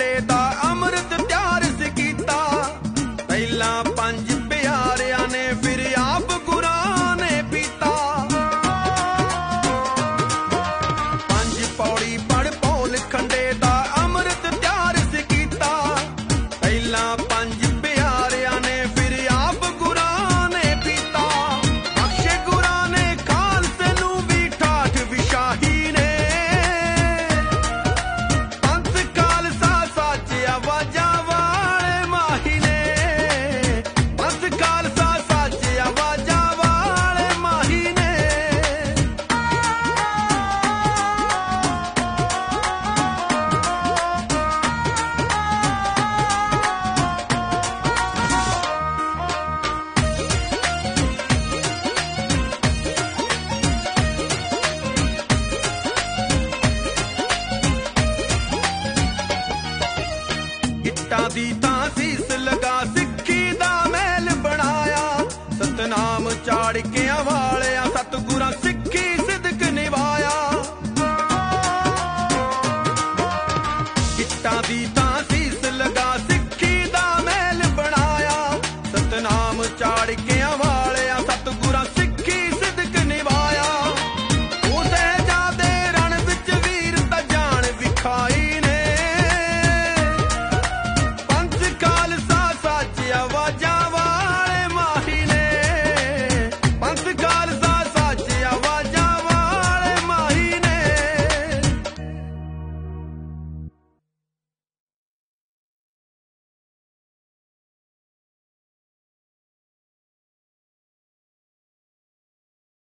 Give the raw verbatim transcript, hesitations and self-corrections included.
खंडे दा अमृत त्यार सी कीता। पहला पंज प्यारियां ने फिर आप गुरां ने पीता। पंज पौड़ी पढ़ पौल खंडे दा अमृत त्यार सी कीता। पहला पंज प्यारियां ने फिर आप गुरां ने पीता। बख्शे गुरां ने खालसे नू भी ठाठ विशाही ने। पंथ खालसा सच आवाजां वाले माही ने। पंथ खालसा सच आवाजां वाले माही ने। ਇੱਟਾਂ ਦੀ ਤਾਂ ਸੀਸ ਲਗਾ ਸਿੱਖੀ ਦਾ ਮਹਿਲ ਬਣਾਇਆ। ਸਤਨਾਮ ਚਾੜ ਕੇ ਵਾਲਿਆ ਸਤਿਗੁਰਾਂ ਸਿੱਖੀ ਸਿਦਕ ਨਿਭਾਇਆ। ਇੱਟਾਂ ਦੀ ਤਾਂ ਸੀਸ ਲਗਾ